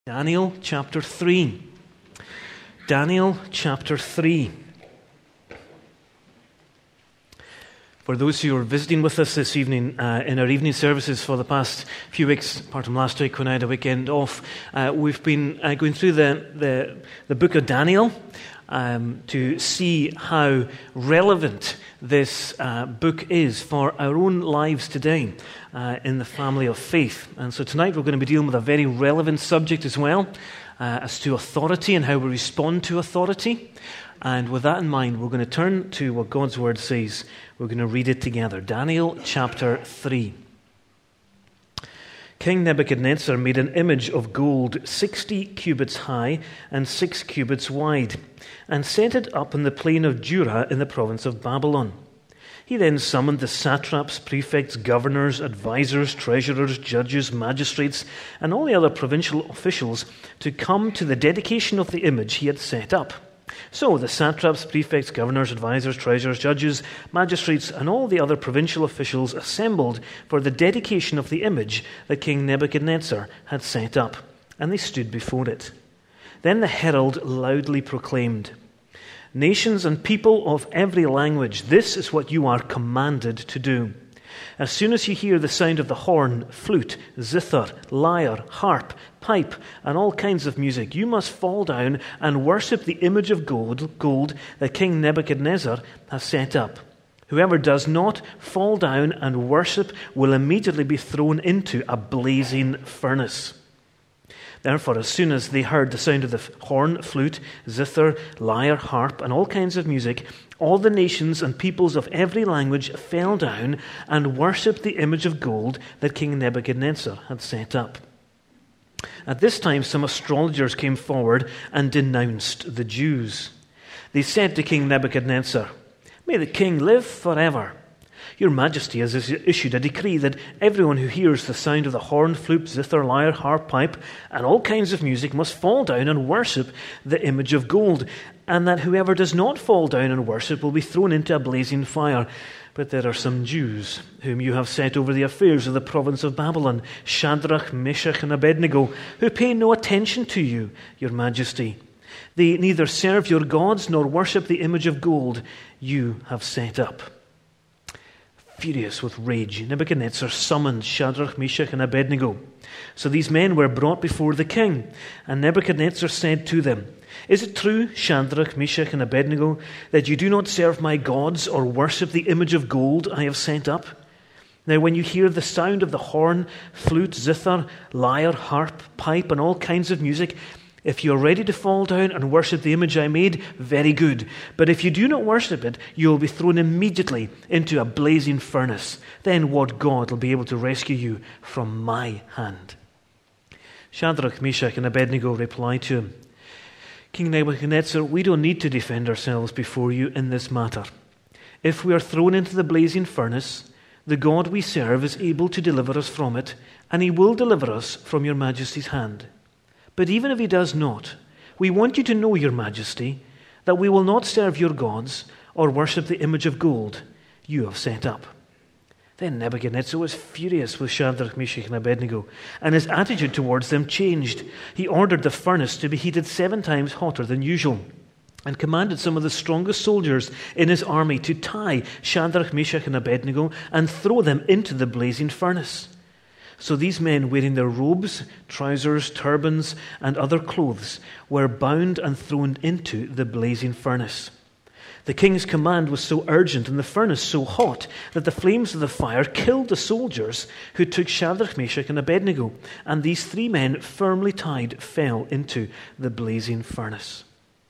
Daniel chapter 3. Daniel chapter 3. For those who are visiting with us this evening in our evening services for the past few weeks, apart from last week when I had a weekend off, we've been going through the book of Daniel to see how relevant this book is for our own lives today in the family of faith. And so tonight we're going to be dealing with a very relevant subject as well, as to authority and how we respond to authority. And with that in mind, we're going to turn to what God's Word says. We're going to read it together. Daniel chapter 3. King Nebuchadnezzar made an image of gold 60 cubits high and 6 cubits wide, and set it up in the plain of Dura in the province of Babylon. He then summoned the satraps, prefects, governors, advisors, treasurers, judges, magistrates, and all the other provincial officials to come to the dedication of the image he had set up. So the satraps, prefects, governors, advisors, treasurers, judges, magistrates, and all the other provincial officials assembled for the dedication of the image that King Nebuchadnezzar had set up, and they stood before it. Then the herald loudly proclaimed, "Nations and people of every language, this is what you are commanded to do. As soon as you hear the sound of the horn, flute, zither, lyre, harp, pipe, and all kinds of music, you must fall down and worship the image of gold that King Nebuchadnezzar has set up. Whoever does not fall down and worship will immediately be thrown into a blazing furnace." Therefore, as soon as they heard the sound of the horn, flute, zither, lyre, harp, and all kinds of music, all the nations and peoples of every language fell down and worshipped the image of gold that King Nebuchadnezzar had set up. At this time, some astrologers came forward and denounced the Jews. They said to King Nebuchadnezzar, "May the king live forever. Your Majesty has issued a decree that everyone who hears the sound of the horn, flute, zither, lyre, harp, pipe, and all kinds of music must fall down and worship the image of gold, and that whoever does not fall down and worship will be thrown into a blazing fire. But there are some Jews whom you have set over the affairs of the province of Babylon, Shadrach, Meshach, and Abednego, who pay no attention to you, Your Majesty. They neither serve your gods nor worship the image of gold you have set up." Furious with rage, Nebuchadnezzar summoned Shadrach, Meshach, and Abednego. So these men were brought before the king, and Nebuchadnezzar said to them, "Is it true, Shadrach, Meshach, and Abednego, that you do not serve my gods or worship the image of gold I have set up? Now when you hear the sound of the horn, flute, zither, lyre, harp, pipe, and all kinds of music, if you are ready to fall down and worship the image I made, very good. But if you do not worship it, you will be thrown immediately into a blazing furnace. Then what God will be able to rescue you from my hand?" Shadrach, Meshach, and Abednego replied to him, "King Nebuchadnezzar, we don't need to defend ourselves before you in this matter. If we are thrown into the blazing furnace, the God we serve is able to deliver us from it, and he will deliver us from your Majesty's hand. But even if he does not, we want you to know, Your Majesty, that we will not serve your gods or worship the image of gold you have set up." Then Nebuchadnezzar was furious with Shadrach, Meshach, and Abednego, and his attitude towards them changed. He ordered the furnace to be heated 7 times hotter than usual, and commanded some of the strongest soldiers in his army to tie Shadrach, Meshach, and Abednego and throw them into the blazing furnace. So these men, wearing their robes, trousers, turbans, and other clothes, were bound and thrown into the blazing furnace. The king's command was so urgent and the furnace so hot that the flames of the fire killed the soldiers who took Shadrach, Meshach, and Abednego, and these 3 men, firmly tied, fell into the blazing furnace.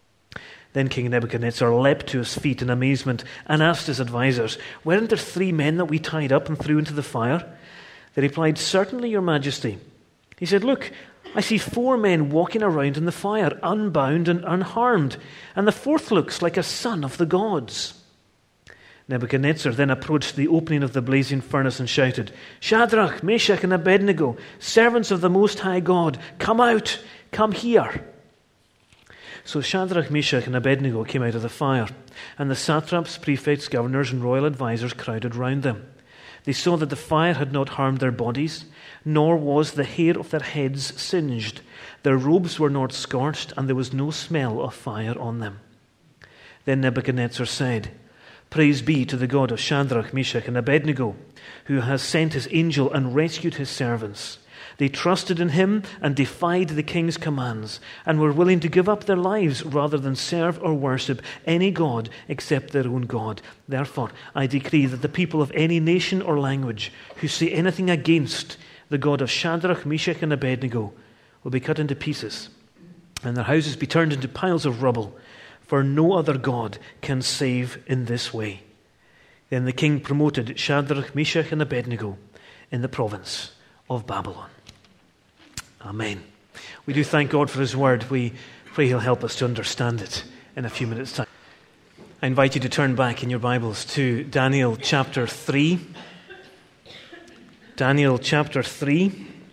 Then King Nebuchadnezzar leapt to his feet in amazement and asked his advisors, "Weren't there 3 men that we tied up and threw into the fire?" They replied, "Certainly, Your Majesty." He said, "Look, I see 4 men walking around in the fire, unbound and unharmed, and the 4th looks like a son of the gods." Nebuchadnezzar then approached the opening of the blazing furnace and shouted, "Shadrach, Meshach, and Abednego, servants of the Most High God, come out, come here." So Shadrach, Meshach, and Abednego came out of the fire, and the satraps, prefects, governors, and royal advisors crowded round them. They saw that the fire had not harmed their bodies, nor was the hair of their heads singed. Their robes were not scorched, and there was no smell of fire on them. Then Nebuchadnezzar said, "Praise be to the God of Shadrach, Meshach, and Abednego, who has sent his angel and rescued his servants. They trusted in him and defied the king's commands, and were willing to give up their lives rather than serve or worship any god except their own God. Therefore, I decree that the people of any nation or language who say anything against the God of Shadrach, Meshach, and Abednego will be cut into pieces, and their houses be turned into piles of rubble, for no other God can save in this way." Then the king promoted Shadrach, Meshach, and Abednego in the province of Babylon. Amen. We do thank God for his word. We pray he'll help us to understand it in a few minutes' time. I invite you to turn back in your Bibles to Daniel chapter 3. Daniel chapter 3,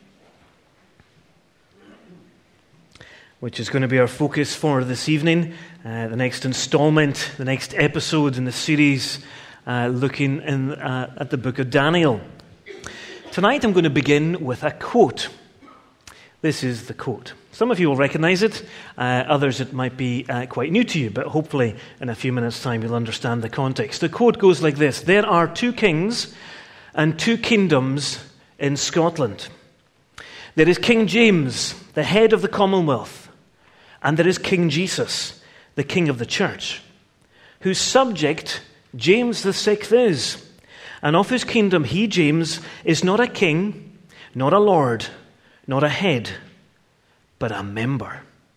which is going to be our focus for this evening, the next installment, the next episode in the series looking at the book of Daniel. Tonight I'm going to begin with a quote. This is the quote. Some of you will recognize it, others it might be quite new to you, but hopefully in a few minutes' time you'll understand the context. The quote goes like this: "There are 2 kings and 2 kingdoms in Scotland. There is King James, the head of the Commonwealth, and there is King Jesus, the King of the Church, whose subject James the Sixth is. And of his kingdom he, James, is not a king, not a lord, not a head, but a member."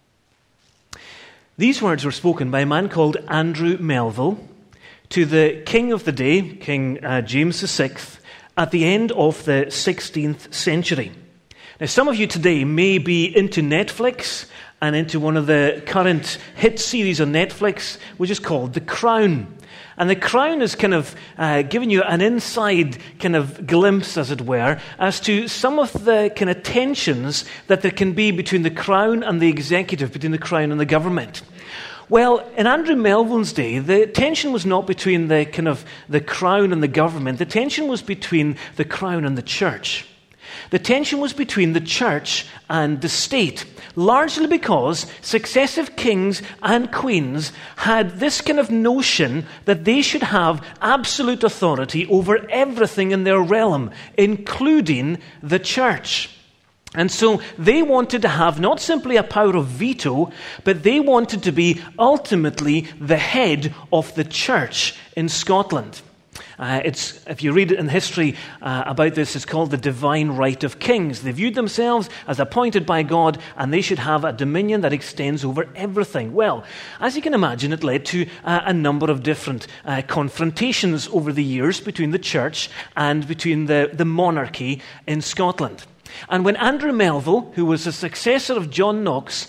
These words were spoken by a man called Andrew Melville to the king of the day, King James VI, at the end of the 16th century. Now, some of you today may be into Netflix and into one of the current hit series on Netflix, which is called The Crown. And The Crown is kind of giving you an inside kind of glimpse, as it were, as to some of the kind of tensions that there can be between the Crown and the executive, between the Crown and the government. Well, in Andrew Melville's day, the tension was not between the Crown and the government. The tension was between the Crown and the Church. The tension was between the Church and the state, largely because successive kings and queens had this kind of notion that they should have absolute authority over everything in their realm, including the Church. And so they wanted to have not simply a power of veto, but they wanted to be ultimately the head of the Church in Scotland. If you read in history about this, it's called the divine right of kings. They viewed themselves as appointed by God, and they should have a dominion that extends over everything. Well, as you can imagine, it led to a number of different confrontations over the years between the church and between the monarchy in Scotland. And when Andrew Melville, who was a successor of John Knox,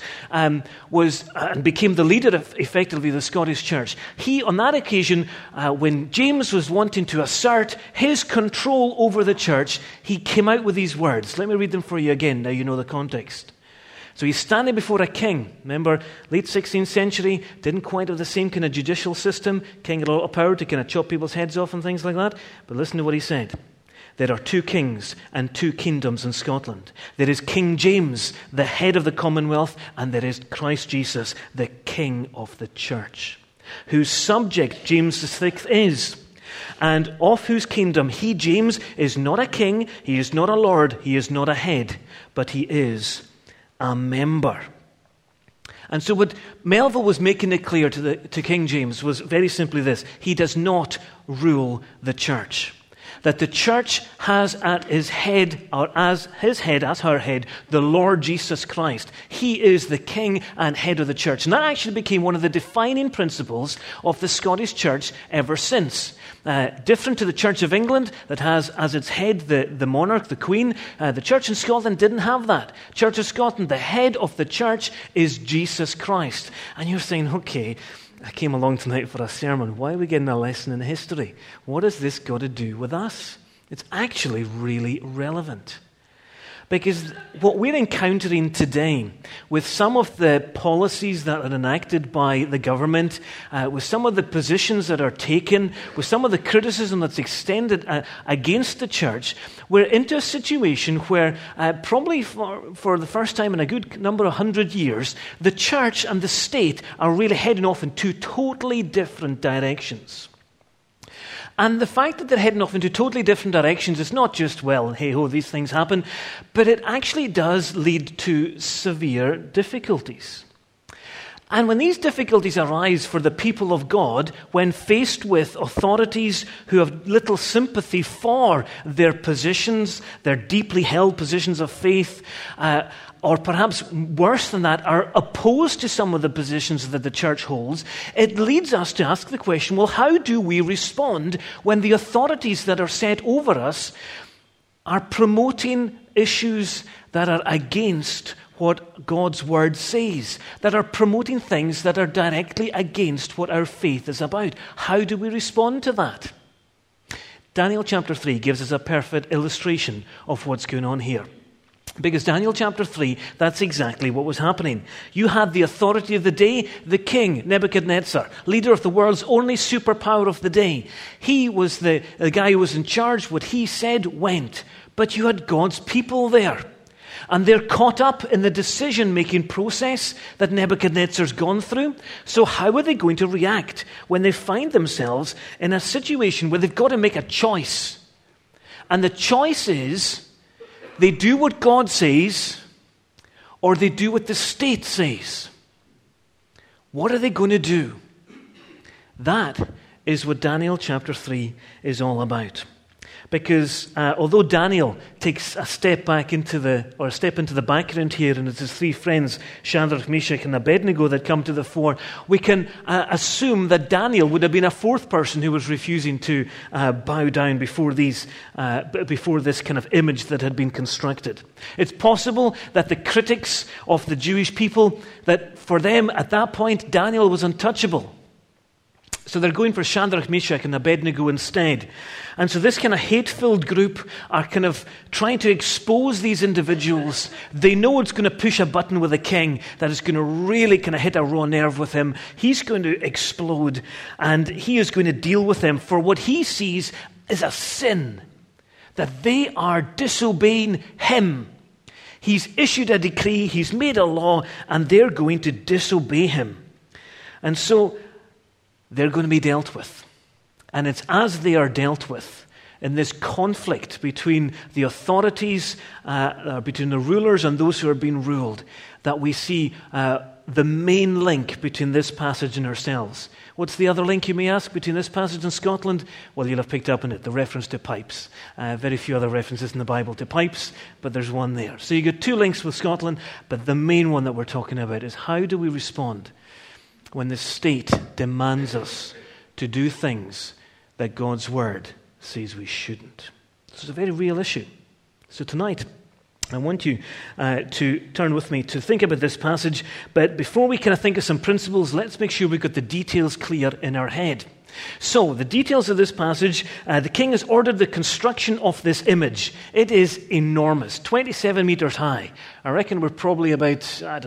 became the leader of effectively the Scottish Church, he, on that occasion, when James was wanting to assert his control over the church, he came out with these words. Let me read them for you again, now you know the context. So he's standing before a king. Remember, late 16th century, didn't quite have the same kind of judicial system. King had a lot of power to kind of chop people's heads off and things like that. But listen to what he said. "There are 2 kings and 2 kingdoms in Scotland. There is King James, the head of the Commonwealth, and there is Christ Jesus, the King of the Church, whose subject James VI is, and of whose kingdom he, James, is not a king, he is not a lord, he is not a head, but he is a member." And so what Melville was making it clear to King James was very simply this: he does not rule the church. That the church has at his head, or as her head, the Lord Jesus Christ. He is the king and head of the church. And that actually became one of the defining principles of the Scottish church ever since. Different to the Church of England, that has as its head the monarch, the Queen. The church in Scotland didn't have that. Church of Scotland, the head of the church is Jesus Christ. And you're saying, okay, I came along tonight for a sermon. Why are we getting a lesson in history? What has this got to do with us? It's actually really relevant. Because what we're encountering today, with some of the policies that are enacted by the government, with some of the positions that are taken, with some of the criticism that's extended against the church, we're into a situation where probably for the first time in a good number of 100 years, the church and the state are really heading off in two totally different directions. And the fact that they're heading off into totally different directions is not just, well, hey-ho, these things happen, but it actually does lead to severe difficulties. And when these difficulties arise for the people of God, when faced with authorities who have little sympathy for their positions, their deeply held positions of faith, or perhaps worse than that, are opposed to some of the positions that the church holds, it leads us to ask the question, well, how do we respond when the authorities that are set over us are promoting issues that are against what God's word says, that are promoting things that are directly against what our faith is about? How do we respond to that? Daniel chapter 3 gives us a perfect illustration of what's going on here. Because Daniel chapter 3, that's exactly what was happening. You had the authority of the day, the king, Nebuchadnezzar, leader of the world's only superpower of the day. He was the guy who was in charge. What he said went. But you had God's people there. And they're caught up in the decision-making process that Nebuchadnezzar's gone through. So how are they going to react when they find themselves in a situation where they've got to make a choice? And the choice is, they do what God says, or they do what the state says. What are they going to do? That is what Daniel chapter 3 is all about. Because although Daniel takes a step into the background here, and it's his three friends, Shadrach, Meshach, and Abednego, that come to the fore, we can assume that Daniel would have been a fourth person who was refusing to bow down before this kind of image that had been constructed. It's possible that the critics of the Jewish people, that for them at that point Daniel was untouchable. So they're going for Shadrach, Meshach, and Abednego instead. And so this kind of hate-filled group are kind of trying to expose these individuals. They know it's going to push a button with the king that is going to really kind of hit a raw nerve with him. He's going to explode, and he is going to deal with them for what he sees is a sin, that they are disobeying him. He's issued a decree, he's made a law, and they're going to disobey him. And so they're going to be dealt with. And it's as they are dealt with in this conflict between the authorities, between the rulers and those who are being ruled, that we see the main link between this passage and ourselves. What's the other link, you may ask, between this passage and Scotland? Well, you'll have picked up on it, the reference to pipes. Very few other references in the Bible to pipes, but there's one there. So you get two links with Scotland, but the main one that we're talking about is how do we respond when the state demands us to do things that God's word says we shouldn't. This is a very real issue. So tonight, I want you to turn with me to think about this passage, but before we kind of think of some principles, let's make sure we've got the details clear in our head. So, the details of this passage, the king has ordered the construction of this image. It is enormous, 27 meters high. I reckon we're probably about,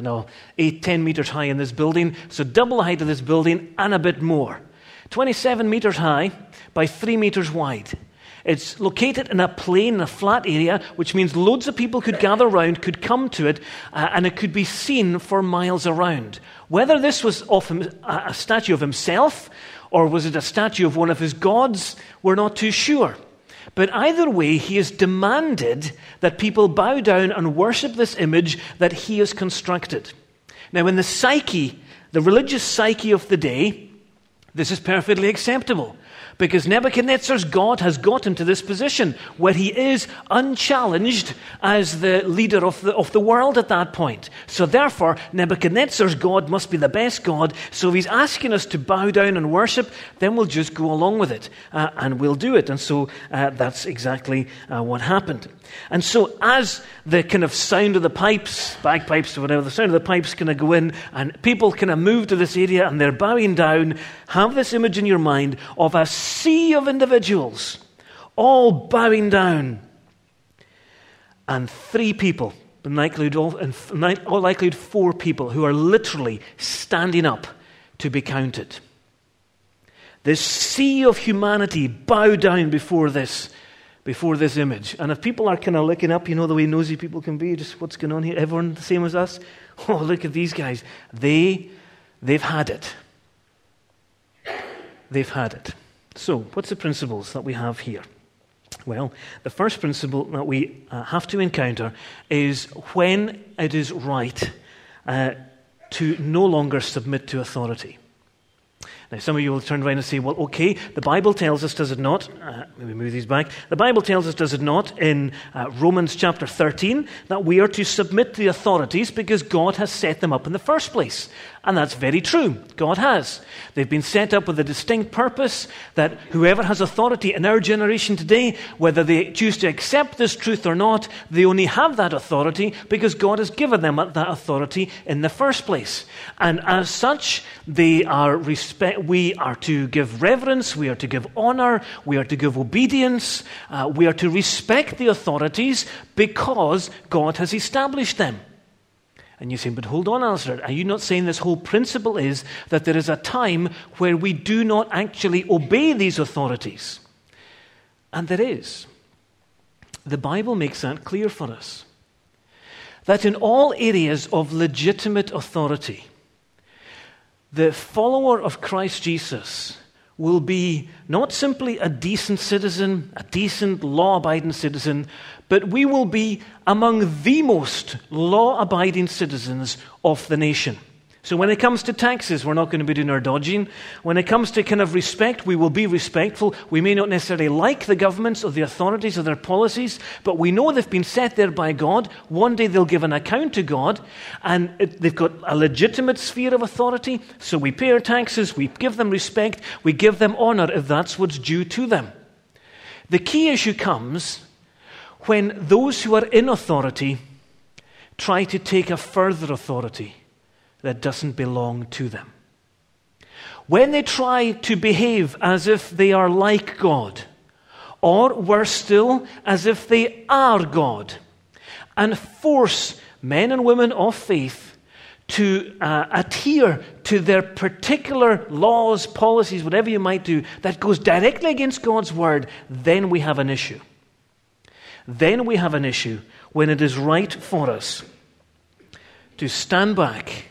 8-10 meters high in this building, so double the height of this building and a bit more. 27 meters high by 3 meters wide. It's located in a plain, a flat area, which means loads of people could gather around, could come to it, and it could be seen for miles around. Whether this was of a statue of himself, or was it a statue of one of his gods, we're not too sure. But either way, he has demanded that people bow down and worship this image that he has constructed. Now, in the psyche, the religious psyche of the day, this is perfectly acceptable, because Nebuchadnezzar's God has got him to this position where he is unchallenged as the leader of the world at that point. So therefore, Nebuchadnezzar's God must be the best God. So if he's asking us to bow down and worship, then we'll just go along with it, and we'll do it. And so that's exactly what happened. And so as the kind of sound of the pipes, bagpipes or whatever, the sound of the pipes kind of go in, and people kind of move to this area and they're bowing down, have this image in your mind of a sea of individuals all bowing down. and 3 people, in all likelihood 4 people, who are literally standing up to be counted. This sea of humanity bow down before this image. And if people are kind of looking up, the way nosy people can be, just what's going on here? Everyone the same as us? Oh, look at these guys. They've had it. They've had it. So, what's the principles that we have here? Well, the first principle that we have to encounter is when it is right to no longer submit to authority. Now, some of you will turn around and say, well, okay, the Bible tells us, does it not? Maybe move these back. The Bible tells us, does it not, in Romans chapter 13, that we are to submit to the authorities because God has set them up in the first place. And that's very true. God has. They've been set up with a distinct purpose that whoever has authority in our generation today, whether they choose to accept this truth or not, they only have that authority because God has given them that authority in the first place. And as such, we are to give reverence, we are to give honor, we are to give obedience, we are to respect the authorities because God has established them. And you say, but hold on, Alistair, are you not saying this whole principle is that there is a time where we do not actually obey these authorities? And there is. The Bible makes that clear for us. That in all areas of legitimate authority, the follower of Christ Jesus will be not simply a decent citizen, a decent law-abiding citizen, but we will be among the most law-abiding citizens of the nation. So when it comes to taxes, we're not going to be doing our dodging. When it comes to kind of respect, we will be respectful. We may not necessarily like the governments or the authorities or their policies, but we know they've been set there by God. One day they'll give an account to God, and they've got a legitimate sphere of authority. So we pay our taxes, we give them respect, we give them honor if that's what's due to them. The key issue comes when those who are in authority try to take a further authority that doesn't belong to them. When they try to behave as if they are like God, or worse still, as if they are God, and force men and women of faith to adhere to their particular laws, policies, whatever you might do, that goes directly against God's word, then we have an issue. Then we have an issue when it is right for us to stand back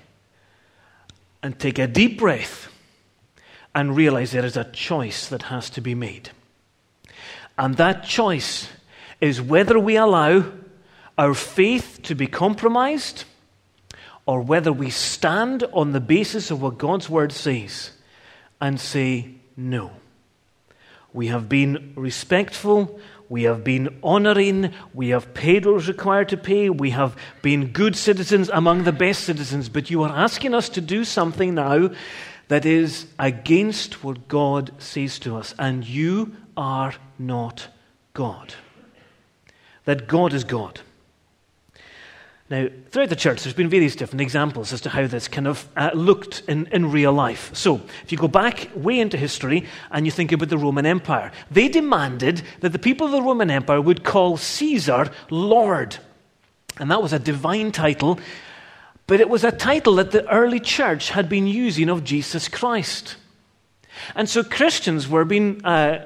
and take a deep breath and realize there is a choice that has to be made. And that choice is whether we allow our faith to be compromised or whether we stand on the basis of what God's word says and say, no. We have been respectful, we have been honoring, we have paid what was required to pay, we have been good citizens among the best citizens, but you are asking us to do something now that is against what God says to us, and you are not God. That God is God. Now, throughout the church, there's been various different examples as to how this kind of looked in real life. So, if you go back way into history and you think about the Roman Empire, they demanded that the people of the Roman Empire would call Caesar Lord. And that was a divine title, but it was a title that the early church had been using of Jesus Christ. And so Christians were being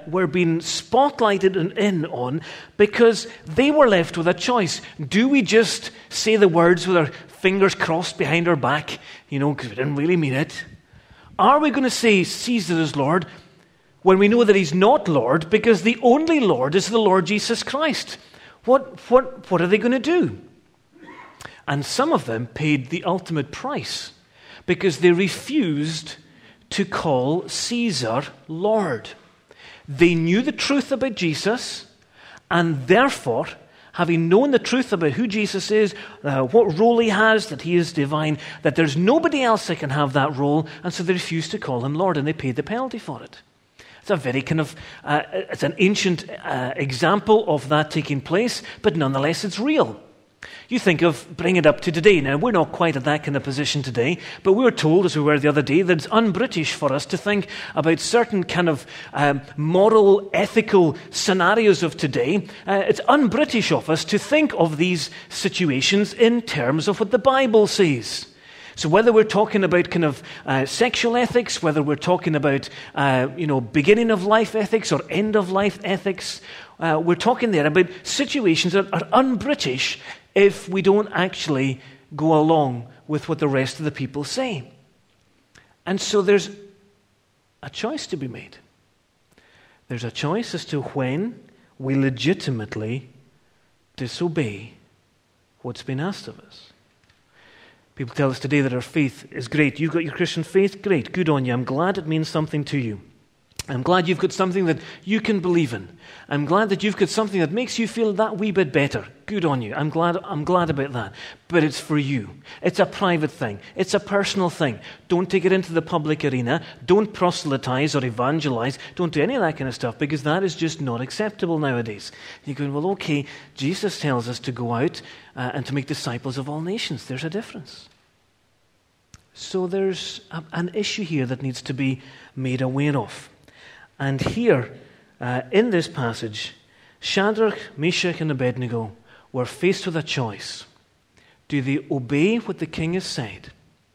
spotlighted in on because they were left with a choice. Do we just say the words with our fingers crossed behind our back, because we didn't really mean it? Are we going to say Caesar is Lord when we know that he's not Lord because the only Lord is the Lord Jesus Christ? What are they going to do? And some of them paid the ultimate price because they refused to call Caesar Lord. They knew the truth about Jesus, and therefore, having known the truth about who Jesus is, what role he has, that he is divine, that there's nobody else that can have that role, and so they refused to call him Lord, and they paid the penalty for it. It's a very it's an ancient example of that taking place, but nonetheless it's real. You think of bring it up to today. Now, we're not quite at that kind of position today, but we were told, as we were the other day, that it's un-British for us to think about certain kind of moral, ethical scenarios of today. It's un-British of us to think of these situations in terms of what the Bible says. So whether we're talking about kind of sexual ethics, whether we're talking about beginning of life ethics or end of life ethics, we're talking there about situations that are un-British if we don't actually go along with what the rest of the people say. And so there's a choice to be made. There's a choice as to when we legitimately disobey what's been asked of us. People tell us today that our faith is great. You've got your Christian faith? Great. Good on you. I'm glad it means something to you. I'm glad you've got something that you can believe in. I'm glad that you've got something that makes you feel that wee bit better. Good on you. I'm glad about that. But it's for you. It's a private thing. It's a personal thing. Don't take it into the public arena. Don't proselytize or evangelize. Don't do any of that kind of stuff, because that is just not acceptable nowadays. You're going, well, okay, Jesus tells us to go out and to make disciples of all nations. There's a difference. So there's an issue here that needs to be made aware of. And here, in this passage, Shadrach, Meshach, and Abednego were faced with a choice. Do they obey what the king has said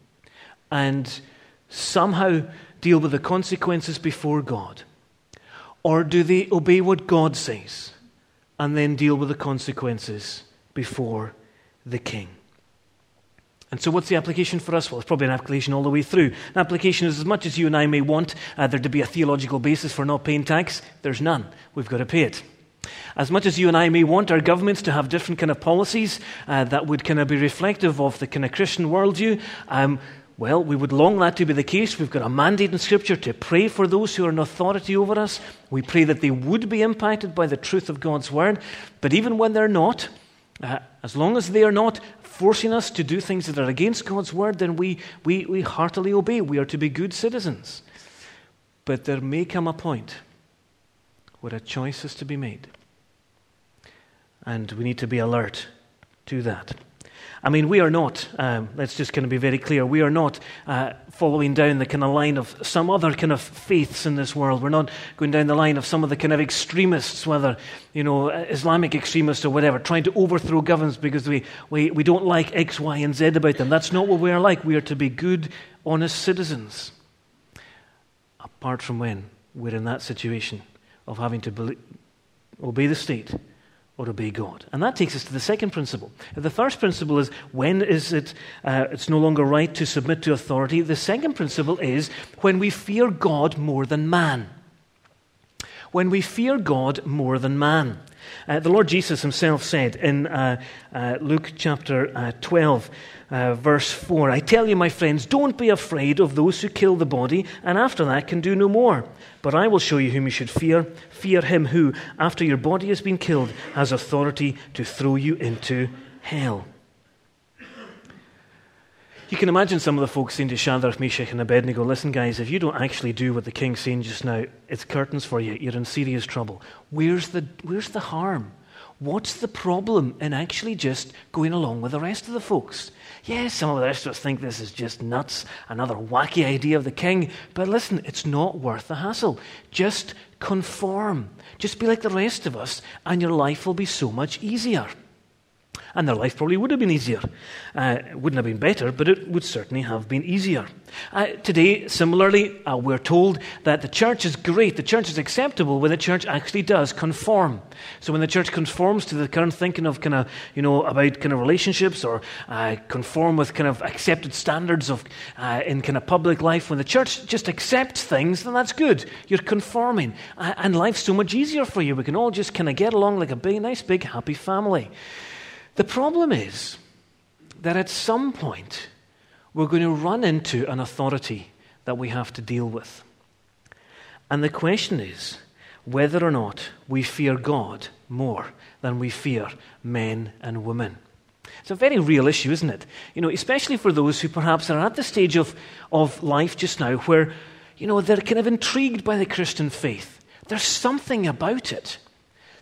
and somehow deal with the consequences before God? Or do they obey what God says and then deal with the consequences before the king? And so what's the application for us? Well, it's probably an application all the way through. An application is, as much as you and I may want there to be a theological basis for not paying tax, there's none. We've got to pay it. As much as you and I may want our governments to have different kind of policies that would kind of be reflective of the kind of Christian worldview, well, we would long that to be the case. We've got a mandate in Scripture to pray for those who are in authority over us. We pray that they would be impacted by the truth of God's Word. But even when they're not, as long as they are not forcing us to do things that are against God's Word, then we heartily obey. We are to be good citizens. But there may come a point where a choice is to be made. And we need to be alert to that. I mean, we are not, let's just kind of be very clear, we are not following down the kind of line of some other kind of faiths in this world. We're not going down the line of some of the kind of extremists, whether, Islamic extremists or whatever, trying to overthrow governments because we don't like X, Y, and Z about them. That's not what we are like. We are to be good, honest citizens. Apart from when we're in that situation of having to obey the state or obey God. And that takes us to the second principle. If the first principle is, when is it's no longer right to submit to authority? The second principle is when we fear God more than man. When we fear God more than man. The Lord Jesus himself said in Luke chapter 12, verse 4, I tell you, my friends, don't be afraid of those who kill the body, and after that can do no more. But I will show you whom you should fear. Fear him who, after your body has been killed, has authority to throw you into hell. You can imagine some of the folks saying to Shadrach, Meshach, and Abednego, listen guys, if you don't actually do what the king's saying just now, it's curtains for you. You're in serious trouble. Where's the harm? What's the problem in actually just going along with the rest of the folks? Yes, some of the rest of us think this is just nuts, another wacky idea of the king. But listen, it's not worth the hassle. Just conform. Just be like the rest of us, and your life will be so much easier. And their life probably would have been easier. It wouldn't have been better, but it would certainly have been easier. Today, similarly, we're told that the church is great, the church is acceptable when the church actually does conform. So when the church conforms to the current thinking of about relationships, or conform with kind of accepted standards of in kind of public life, when the church just accepts things, then that's good. You're conforming, and life's so much easier for you. We can all just kind of get along like a big, nice, big, happy family. The problem is that at some point we're going to run into an authority that we have to deal with. And the question is whether or not we fear God more than we fear men and women. It's a very real issue, isn't it? Especially for those who perhaps are at the stage of life just now where, they're kind of intrigued by the Christian faith. There's something about it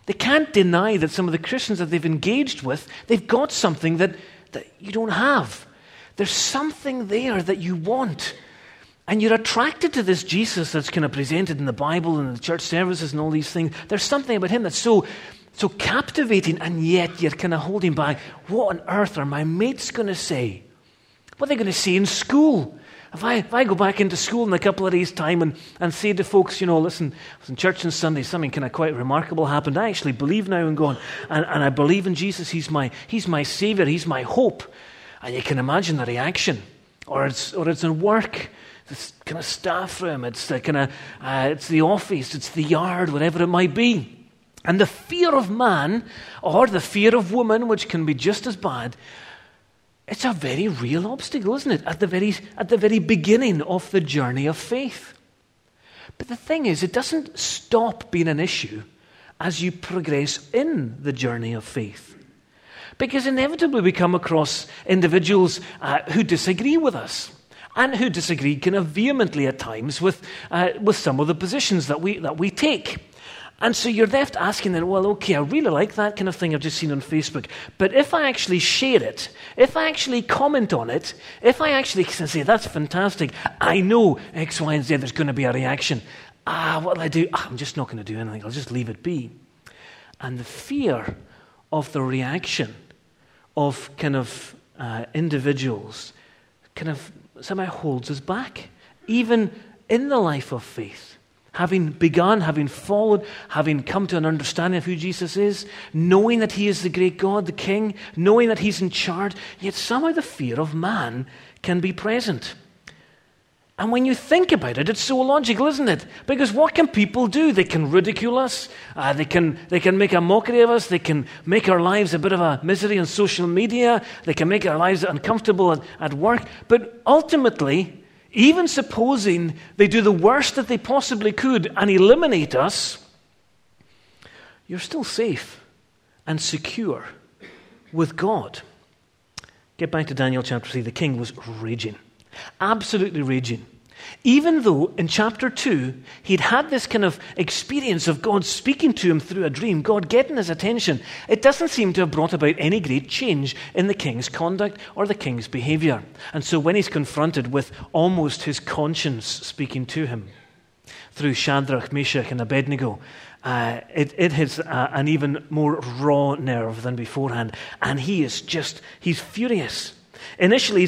They can't deny that some of the Christians that they've engaged with, they've got something that you don't have. There's something there that you want. And you're attracted to this Jesus that's kind of presented in the Bible and the church services and all these things. There's something about him that's so captivating, and yet you're kind of holding back. What on earth are my mates going to say? What are they going to say in school? If I go back into school in a couple of days' time and say to folks, listen, I was in church on Sunday, something kind of quite remarkable happened. I actually believe now in God, and I believe in Jesus. He's my Savior. He's my hope. And you can imagine the reaction. Or it's in work. This kind of staff room. It's the kind of it's the office. It's the yard. Whatever it might be. And the fear of man or the fear of woman, which can be just as bad. It's a very real obstacle, isn't it? At the very beginning of the journey of faith. But the thing is, it doesn't stop being an issue as you progress in the journey of faith. Because inevitably we come across individuals who disagree with us and who disagree kind of vehemently at times with some of the positions that we take. And so you're left asking then, well, okay, I really like that kind of thing I've just seen on Facebook. But if I actually share it, if I actually comment on it, if I actually say, that's fantastic, I know X, Y, and Z, there's going to be a reaction. What'll I do? I'm just not going to do anything. I'll just leave it be. And the fear of the reaction of kind of individuals kind of somehow holds us back, even in the life of faith. Having begun, having followed, having come to an understanding of who Jesus is, knowing that he is the great God, the King, knowing that he's in charge, yet somehow the fear of man can be present. And when you think about it, it's so logical, isn't it? Because what can people do? They can ridicule us. They can make a mockery of us. They can make our lives a bit of a misery on social media. They can make our lives uncomfortable at work. But ultimately, even supposing they do the worst that they possibly could and eliminate us, you're still safe and secure with God. Get back to Daniel chapter 3. The king was raging. Absolutely raging. Even though in chapter 2, he'd had this kind of experience of God speaking to him through a dream, God getting his attention, it doesn't seem to have brought about any great change in the king's conduct or the king's behavior. And so when he's confronted with almost his conscience speaking to him through Shadrach, Meshach, and Abednego, it hits an even more raw nerve than beforehand. And he's furious. Initially,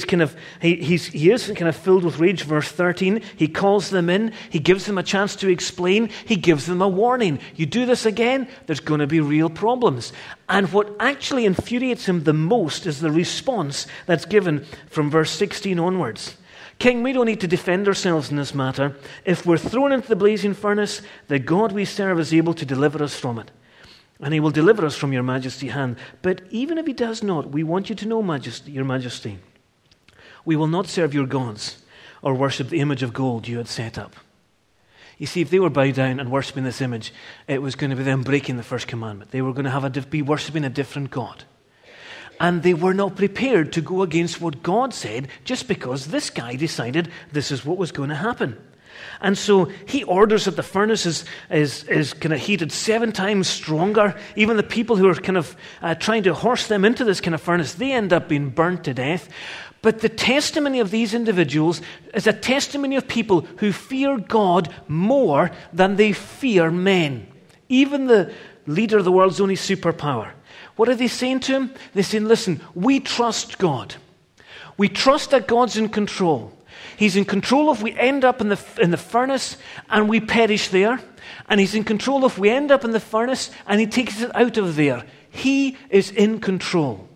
he is kind of filled with rage. Verse 13, he calls them in. He gives them a chance to explain. He gives them a warning. You do this again, there's going to be real problems. And what actually infuriates him the most is the response that's given from verse 16 onwards. King, we don't need to defend ourselves in this matter. If we're thrown into the blazing furnace, the God we serve is able to deliver us from it. And he will deliver us from your majesty's hand. But even if he does not, we want you to know, your majesty, we will not serve your gods or worship the image of gold you had set up. You see, if they were bowed down and worshipping this image, it was going to be them breaking the first commandment. They were going to be worshipping a different God. And they were not prepared to go against what God said just because this guy decided this is what was going to happen. And so he orders that the furnace is kind of heated 7 times stronger. Even the people who are kind of trying to horse them into this kind of furnace, they end up being burnt to death. But the testimony of these individuals is a testimony of people who fear God more than they fear men. Even the leader of the world's only superpower. What are they saying to him? They're saying, listen, we trust God. We trust that God's in control. He's in control if we end up in the furnace and we perish there. And he's in control if we end up in the furnace and he takes us out of there. He is in control.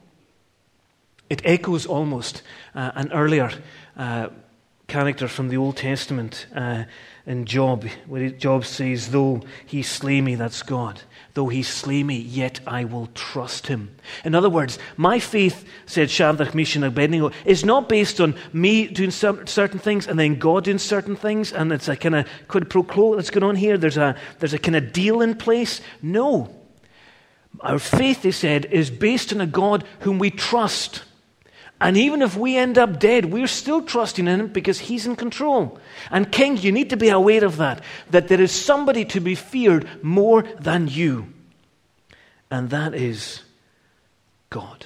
It echoes almost an earlier character from the Old Testament in Job, where Job says, though he slay me, that's God. Though he slay me, yet I will trust him. In other words, my faith, said Shadrach, Meshach, and Abednego, is not based on me doing certain things and then God doing certain things, and it's a kind of quid pro quo that's going on here. There's a kind of deal in place. No. Our faith, they said, is based on a God whom we trust. And even if we end up dead, we're still trusting in him because he's in control. And King, you need to be aware of that there is somebody to be feared more than you. and that is God.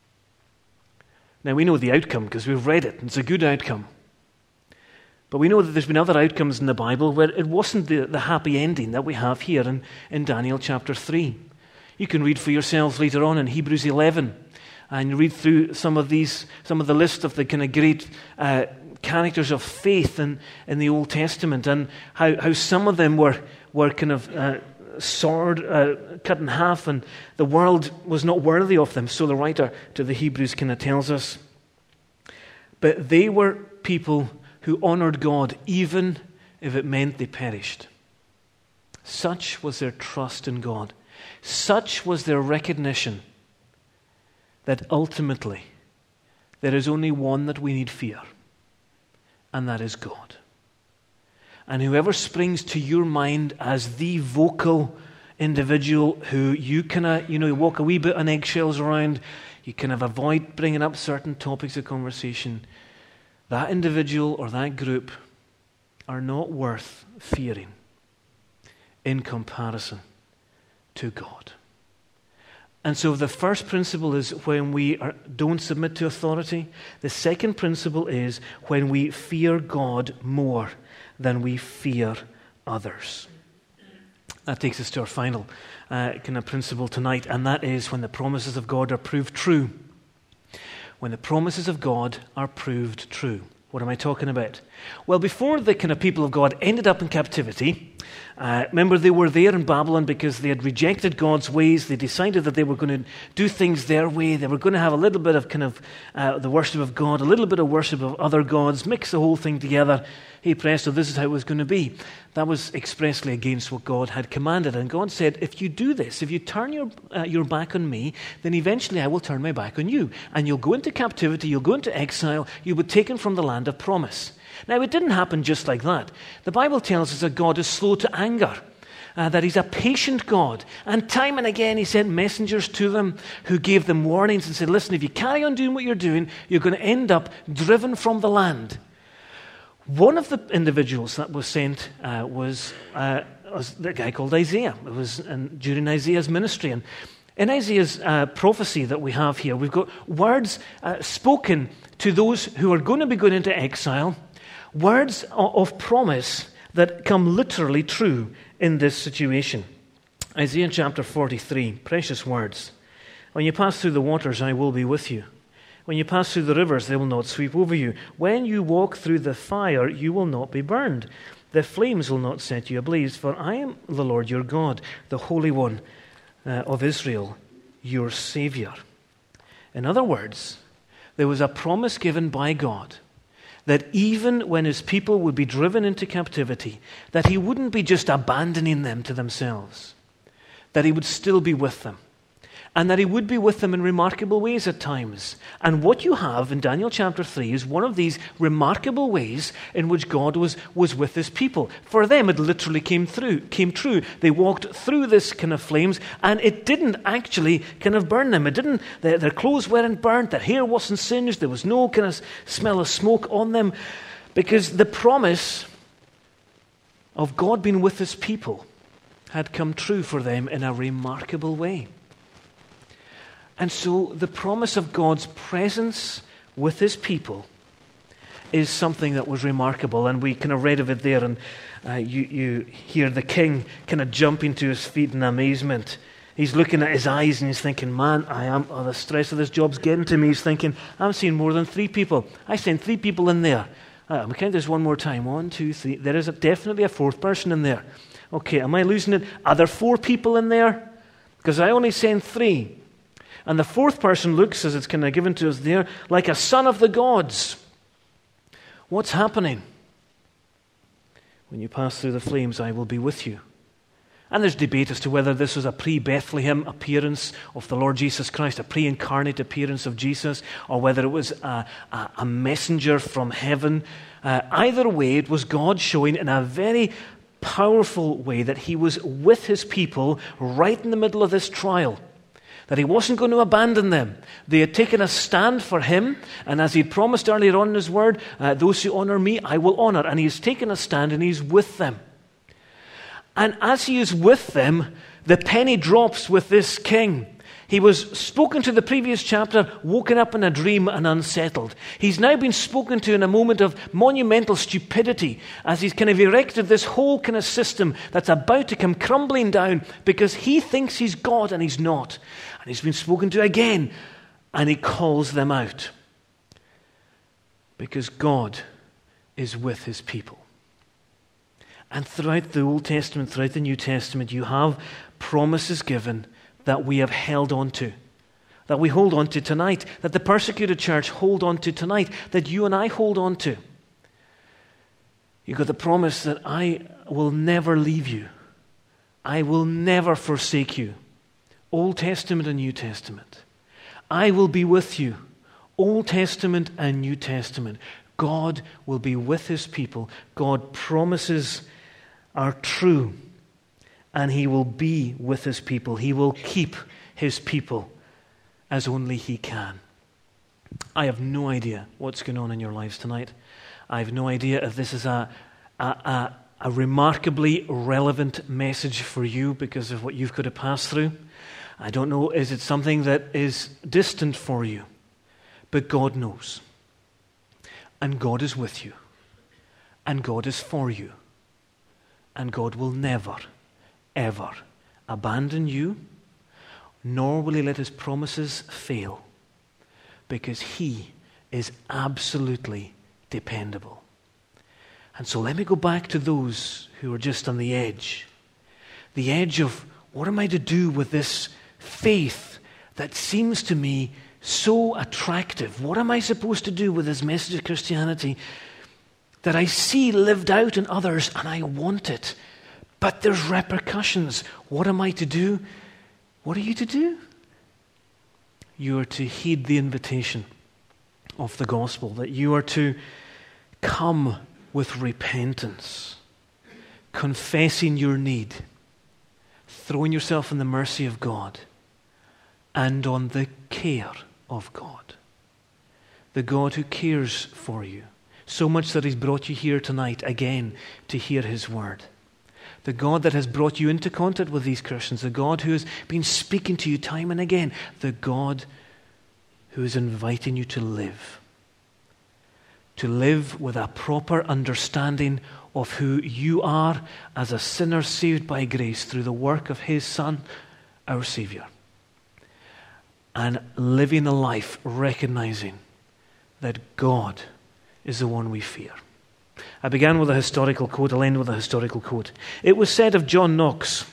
Now, we know the outcome because we've read it, and it's a good outcome. But we know that there's been other outcomes in the Bible where it wasn't the happy ending that we have here in Daniel chapter 3. You can read for yourselves later on in Hebrews 11, and read through some of the list of the kind of great characters of faith in the Old Testament, and how some of them were kind of sword cut in half, and the world was not worthy of them. So the writer to the Hebrews kind of tells us. But they were people who honored God even if it meant they perished. Such was their trust in God. Such was their recognition that ultimately there is only one that we need fear, and that is God. And whoever springs to your mind as the vocal individual who you kind of, walk a wee bit on eggshells around, you kind of avoid bringing up certain topics of conversation, that individual or that group are not worth fearing in comparison to God. And so the first principle is when we don't submit to authority. The second principle is when we fear God more than we fear others. That takes us to our final kind of principle tonight, and that is when the promises of God are proved true. When the promises of God are proved true. What am I talking about? Well, before the kind of people of God ended up in captivity, remember they were there in Babylon because they had rejected God's ways. They decided that they were going to do things their way. They were going to have a little bit of kind of the worship of God, a little bit of worship of other gods, mix the whole thing together. Hey, presto, this is how it was going to be. That was expressly against what God had commanded. And God said, if you do this, if you turn your back on me, then eventually I will turn my back on you. And you'll go into captivity, you'll go into exile, you'll be taken from the land of promise. Now, it didn't happen just like that. The Bible tells us that God is slow to anger, that he's a patient God. And time and again, he sent messengers to them who gave them warnings and said, listen, if you carry on doing what you're doing, you're going to end up driven from the land. One of the individuals that was sent was the guy called Isaiah. It was during Isaiah's ministry. And in Isaiah's prophecy that we have here, we've got words spoken to those who are going to be going into exile, words of promise that come literally true in this situation. Isaiah chapter 43, precious words. When you pass through the waters, I will be with you. When you pass through the rivers, they will not sweep over you. When you walk through the fire, you will not be burned. The flames will not set you ablaze, for I am the Lord your God, the Holy One of Israel, your Savior. In other words, there was a promise given by God that even when his people would be driven into captivity, that he wouldn't be just abandoning them to themselves, that he would still be with them. And that he would be with them in remarkable ways at times. And what you have in Daniel chapter 3 is one of these remarkable ways in which God was with his people. For them, it literally came true. They walked through this kind of flames, and it didn't actually kind of burn them. It didn't. Their clothes weren't burnt. Their hair wasn't singed. There was no kind of smell of smoke on them, because the promise of God being with his people had come true for them in a remarkable way. And so the promise of God's presence with his people is something that was remarkable. And we kind of read of it there, and you hear the king kind of jumping to his feet in amazement. He's looking at his eyes and he's thinking, man, the stress of this job's getting to me. He's thinking, I'm seeing more than 3 people. I sent 3 people in there. We count this one more time. 1, 2, 3. There is definitely a 4th person in there. Okay, am I losing it? Are there 4 people in there? Because I only sent 3. And the 4th person looks, as it's kind of given to us there, like a son of the gods. What's happening? When you pass through the flames, I will be with you. And there's debate as to whether this was a pre-Bethlehem appearance of the Lord Jesus Christ, a pre-incarnate appearance of Jesus, or whether it was a messenger from heaven. Either way, it was God showing in a very powerful way that he was with his people right in the middle of this trial. That he wasn't going to abandon them. They had taken a stand for him, and as he promised earlier on in his word, those who honor me, I will honor. And he's taken a stand and he's with them. And as he is with them, The penny drops with this king. He was spoken to the previous chapter, woken up in a dream and unsettled. He's now been spoken to in a moment of monumental stupidity as he's kind of erected this whole kind of system that's about to come crumbling down because he thinks he's God and he's not. And he's been spoken to again, and he calls them out. Because God is with his people. And throughout the Old Testament, throughout the New Testament, you have promises given that we have held on to, that we hold on to tonight, that the persecuted church hold on to tonight, that you and I hold on to. You've got the promise that I will never leave you. I will never forsake you. Old Testament and New Testament. I will be with you. Old Testament and New Testament. God will be with his people. God promises are true. And he will be with his people. He will keep his people as only he can. I have no idea what's going on in your lives tonight. I have no idea if this is a remarkably relevant message for you because of what you've got to pass through. I don't know, is it something that is distant for you? But God knows. And God is with you. And God is for you. And God will never, ever abandon you, nor will he let his promises fail, because he is absolutely dependable. And so let me go back to those who are just on the edge of what am I to do with this faith that seems to me so attractive? What am I supposed to do with this message of Christianity that I see lived out in others and I want it? But there's repercussions. What am I to do? What are you to do? You are to heed the invitation of the gospel, that you are to come with repentance, confessing your need, throwing yourself in the mercy of God and on the care of God. The God who cares for you, so much that he's brought you here tonight again to hear his word. The God that has brought you into contact with these Christians, the God who has been speaking to you time and again, the God who is inviting you to live with a proper understanding of who you are as a sinner saved by grace through the work of his Son, our Savior, and living a life recognizing that God is the one we fear. I began with a historical quote. I'll end with a historical quote. It was said of John Knox,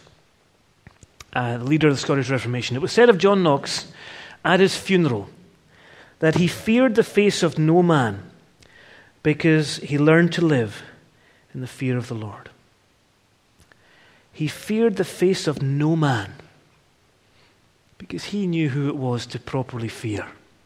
the leader of the Scottish Reformation, it was said of John Knox at his funeral that he feared the face of no man because he learned to live in the fear of the Lord. He feared the face of no man because he knew who it was to properly fear.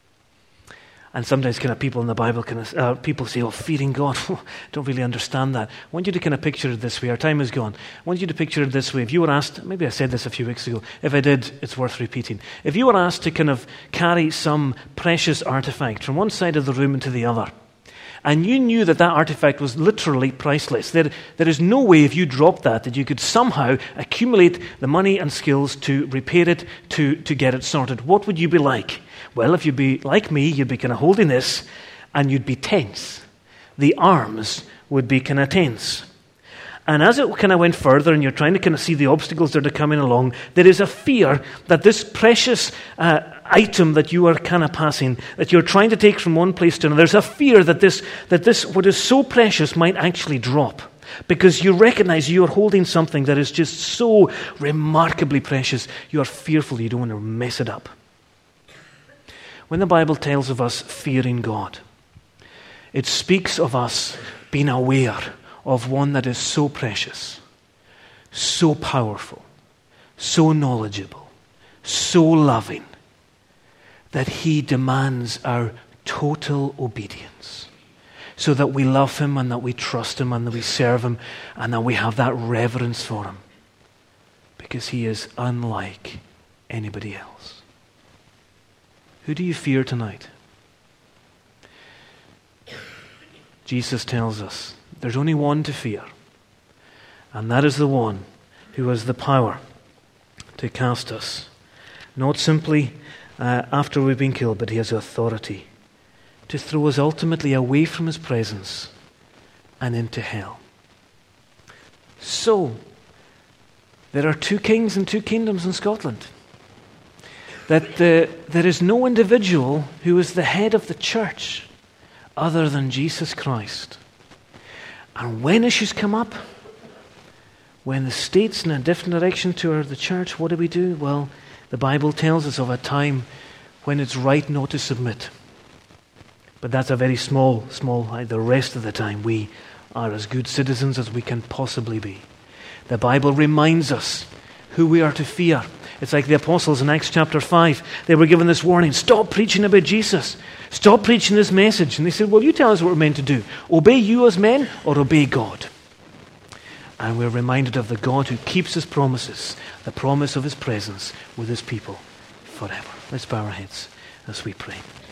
And sometimes kind of people in the Bible, people say, fearing God. Don't really understand that. I want you to kind of picture it this way. Our time is gone. I want you to picture it this way. If you were asked, maybe I said this a few weeks ago. If I did, it's worth repeating. If you were asked to kind of carry some precious artifact from one side of the room into the other, and you knew that artifact was literally priceless, there is no way if you dropped that you could somehow accumulate the money and skills to repair it, to get it sorted. What would you be like? Well, if you'd be like me, you'd be kind of holding this and you'd be tense. The arms would be kind of tense. And as it kind of went further and you're trying to kind of see the obstacles that are coming along, there is a fear that this precious item that you are kind of passing, that you're trying to take from one place to another, there's a fear that this what is so precious might actually drop. Because you recognize you are holding something that is just so remarkably precious, you are fearful you don't want to mess it up. When the Bible tells of us fearing God, it speaks of us being aware of one that is so precious, so powerful, so knowledgeable, so loving, that he demands our total obedience, so that we love him and that we trust him and that we serve him and that we have that reverence for him, because he is unlike anybody else. Who do you fear tonight? Jesus tells us there's only one to fear, and that is the one who has the power to cast us. Not simply after we've been killed, but he has authority to throw us ultimately away from his presence and into hell. So, there are 2 kings and 2 kingdoms in Scotland. That there is no individual who is the head of the church other than Jesus Christ. And when issues come up, when the state's in a different direction to the church, what do? Well, the Bible tells us of a time when it's right not to submit. But that's a very small. The rest of the time we are as good citizens as we can possibly be. The Bible reminds us who we are to fear. It's like the apostles in Acts chapter 5. They were given this warning: stop preaching about Jesus. Stop preaching this message. And they said, well, you tell us what we're meant to do. Obey you as men or obey God? And we're reminded of the God who keeps his promises, the promise of his presence with his people forever. Let's bow our heads as we pray.